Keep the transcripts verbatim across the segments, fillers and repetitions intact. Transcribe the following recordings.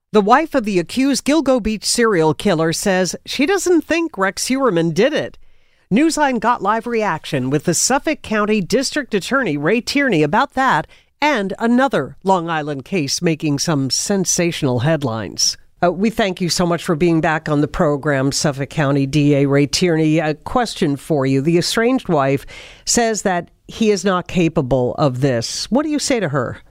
The wife of the accused Gilgo Beach serial killer says she doesn't think Rex Heuermann did it. Newsline got live reaction with the Suffolk County District Attorney Ray Tierney about that and another Long Island case making some sensational headlines. Uh, we thank you so much for being back on the program, Suffolk County D A Ray Tierney. A question for you. The estranged wife says that he is not capable of this. What do you say to her?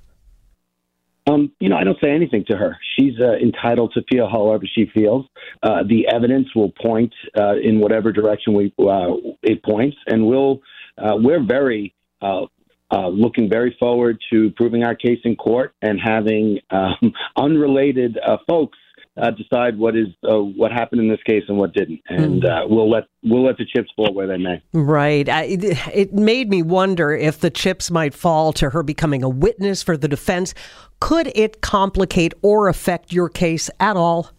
Um, you know, I don't say anything to her. She's uh, entitled to feel however she feels. Uh, the evidence will point uh, in whatever direction we uh, it points, and we'll uh, we're very uh, uh, looking very forward to proving our case in court and having um, unrelated uh, folks uh, decide what is uh, what happened in this case and what didn't, and uh, we'll let we'll let the chips fall where they may. Right. I, it, it made me wonder if the chips might fall to her becoming a witness for the defense. Could it complicate or affect your case at all?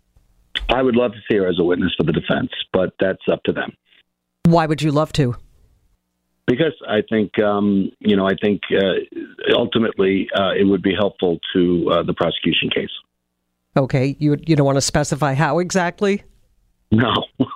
I would love to see her as a witness for the defense, but that's up to them. Why would you love to? Because I think, um, you know, I think uh, ultimately uh, it would be helpful to uh, the prosecution case. Okay. You you don't want to specify how exactly? No.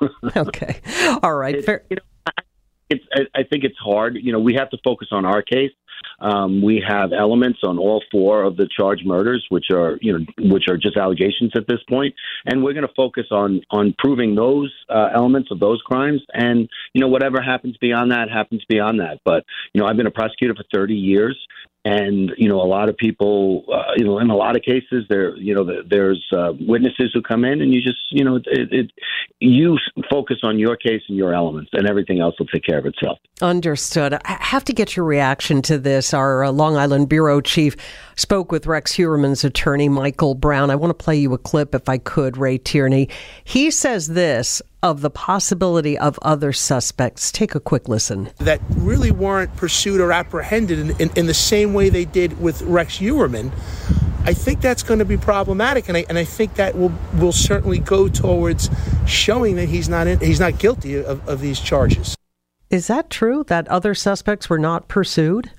Okay. All right. It, Fair. You know, I, it's, I, I think it's hard. You know, we have to focus on our case. Um, we have elements on all four of the charged murders, which are, you know, which are just allegations at this point, and we're going to focus on on proving those uh, elements of those crimes. And you know, whatever happens beyond that happens beyond that. But you know, I've been a prosecutor for thirty years. And, you know, a lot of people, uh, you know, in a lot of cases, there, you know, there's uh, witnesses who come in and you just, you know, it, it, you focus on your case and your elements and everything else will take care of itself. Understood. I have to get your reaction to this. Our uh, Long Island Bureau Chief spoke with Rex Heuermann's attorney, Michael Brown. I want to play you a clip if I could, Ray Tierney. He says this of the possibility of other suspects. Take a quick listen. That really weren't pursued or apprehended in, in, in the same way they did with Rex Heuermann. I think that's going to be problematic, and I and I think that will will certainly go towards showing that he's not in, he's not guilty of, of these charges. Is that true, that other suspects were not pursued?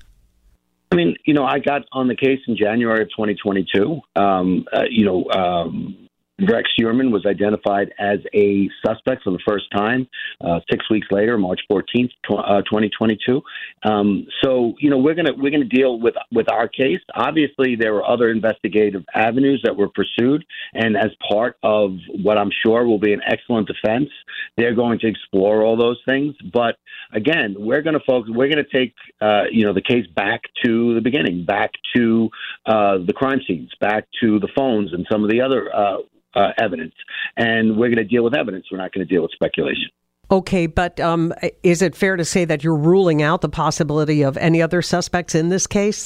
I mean, you know, I got on the case in January of twenty twenty-two. Um, uh, you know, um, Rex Heuermann was identified as a suspect for the first time uh, six weeks later, March fourteenth, twenty twenty-two. Um, so, you know, we're gonna we're gonna deal with with our case. Obviously, there were other investigative avenues that were pursued, and as part of what I'm sure will be an excellent defense, they're going to explore all those things. But again, we're going to focus. We're going to take uh, you know the case back to the beginning, back to uh, the crime scenes, back to the phones, and some of the other. Uh, Uh, evidence, and we're going to deal with evidence. We're not going to deal with speculation. Okay, but um, is it fair to say that you're ruling out the possibility of any other suspects in this case?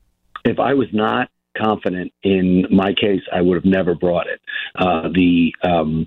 If I was not confident in my case, I would have never brought it. Uh, the um,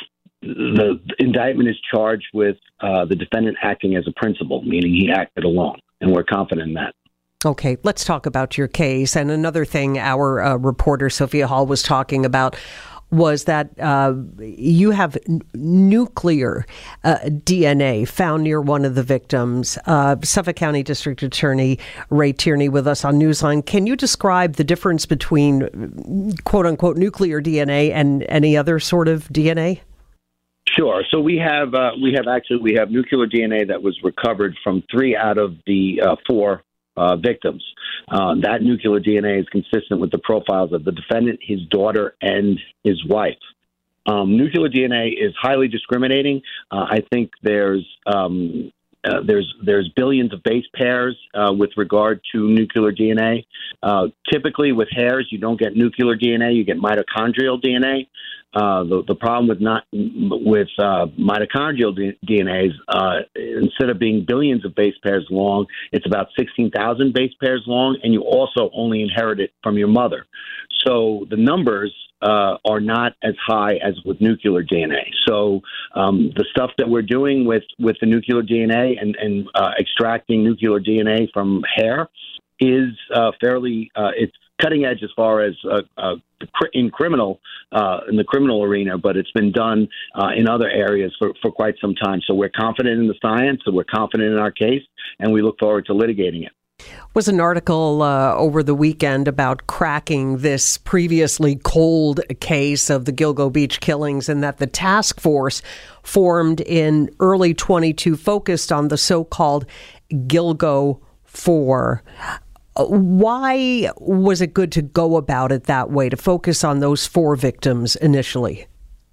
the indictment is charged with uh, the defendant acting as a principal, meaning he acted alone, and we're confident in that. Okay, let's talk about your case. And another thing our uh, reporter Sophia Hall was talking about was that uh, you have n- nuclear uh, D N A found near one of the victims. Uh, Suffolk County District Attorney Ray Tierney with us on Newsline. Can you describe the difference between quote-unquote nuclear D N A and any other sort of D N A? Sure. So we have uh, we have actually we have nuclear D N A that was recovered from three out of the uh, four Uh, victims. Uh, that nuclear D N A is consistent with the profiles of the defendant, his daughter, and his wife. Um, nuclear D N A is highly discriminating. Uh, I think there's um, uh, there's there's billions of base pairs uh, with regard to nuclear D N A. Uh, typically, with hairs, you don't get nuclear D N A; you get mitochondrial D N A. Uh, the, the problem with not with uh, mitochondrial D N As, uh, instead of being billions of base pairs long, it's about sixteen thousand base pairs long, and you also only inherit it from your mother. So the numbers uh, are not as high as with nuclear D N A. So um, the stuff that we're doing with, with the nuclear D N A and, and uh, extracting nuclear D N A from hair is uh, fairly uh, it's cutting edge as far as uh, uh, in criminal uh, in the criminal arena, but it's been done uh, in other areas for, for quite some time. So we're confident in the science, and we're confident in our case, and we look forward to litigating it. Was an article uh, over the weekend about cracking this previously cold case of the Gilgo Beach killings, and that the task force formed in early twenty-two focused on the so-called Gilgo Four. Why was it good to go about it that way, to focus on those four victims initially?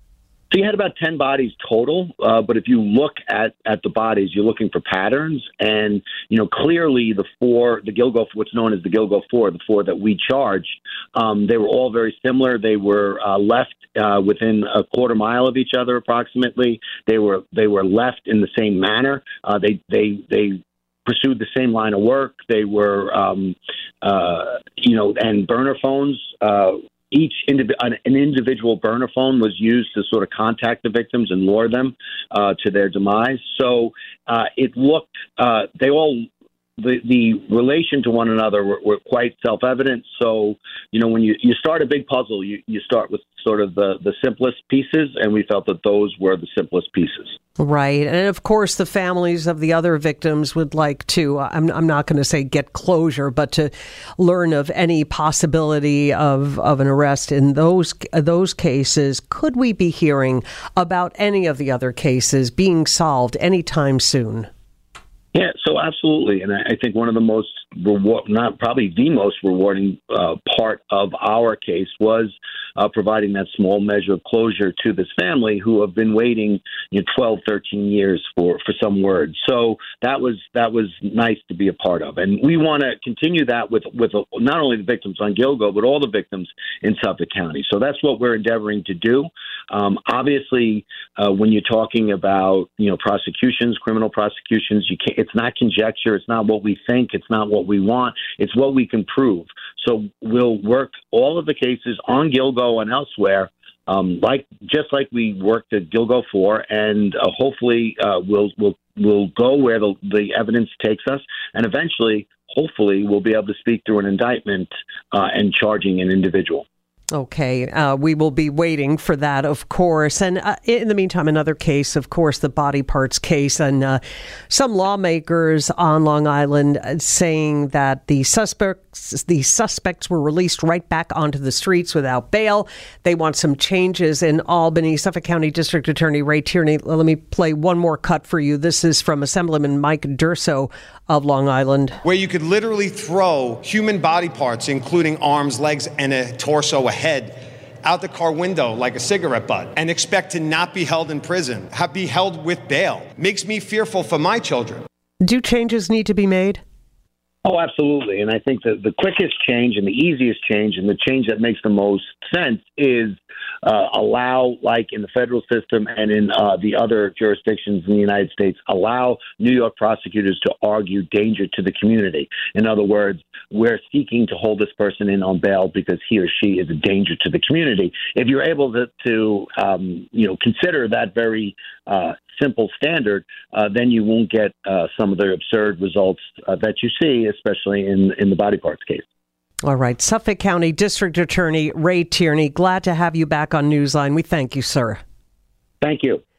So you had about ten bodies total, uh, but if you look at, at the bodies, you're looking for patterns. And, you know, clearly the four, the Gilgo, what's known as the Gilgo Four, the four that we charged, um, they were all very similar. They were uh, left uh, within a quarter mile of each other approximately. They were they were left in the same manner. Uh, they they they. pursued the same line of work. They were, um, uh, you know, and burner phones. Uh, each indiv- an, an individual burner phone was used to sort of contact the victims and lure them uh, to their demise. So uh, it looked, uh, they all, the, the relation to one another were, were quite self-evident. So, you know, when you, you start a big puzzle, you, you start with sort of the, the simplest pieces, and we felt that those were the simplest pieces. Right. And of course, the families of the other victims would like to, I'm, I'm not going to say get closure, but to learn of any possibility of, of an arrest in those those cases. Could we be hearing about any of the other cases being solved anytime soon? Yeah, so absolutely. And I, I think one of the most reward, not probably the most rewarding uh, part of our case was uh, providing that small measure of closure to this family who have been waiting, you know, twelve, thirteen years for, for some word. So that was that was nice to be a part of. And we want to continue that with, with uh, not only the victims on Gilgo, but all the victims in Suffolk County. So that's what we're endeavoring to do. Um, obviously, uh, when you're talking about, you know, prosecutions, criminal prosecutions, you can't, it's not conjecture. It's not what we think. It's not what we want. It's what we can prove. So we'll work all of the cases on Gilgo and elsewhere, um, like just like we worked at Gilgo Four, and uh, hopefully uh, we'll we'll we'll go where the, the evidence takes us, and eventually, hopefully, we'll be able to speak through an indictment uh, and charging an individual. Okay, uh, we will be waiting for that, of course. And uh, in the meantime, another case, of course, the body parts case, and uh, some lawmakers on Long Island saying that the suspects, the suspects were released right back onto the streets without bail. They want some changes in Albany. Suffolk County District Attorney Ray Tierney, let me play one more cut for you. This is from Assemblyman Mike Durso of Long Island. Where you could literally throw human body parts, including arms, legs, and a torso, a head, out the car window like a cigarette butt and expect to not be held in prison, have, be held with bail. Makes me fearful for my children. Do changes need to be made? Oh, absolutely. And I think that the quickest change and the easiest change and the change that makes the most sense is uh, allow, like in the federal system and in uh, the other jurisdictions in the United States, allow New York prosecutors to argue danger to the community. In other words, we're seeking to hold this person in on bail because he or she is a danger to the community. If you're able to, to um, you know, consider that very uh, simple standard, uh, then you won't get uh, some of the absurd results uh, that you see, especially in, in the body parts case. All right. Suffolk County District Attorney Ray Tierney, glad to have you back on Newsline. We thank you, sir. Thank you.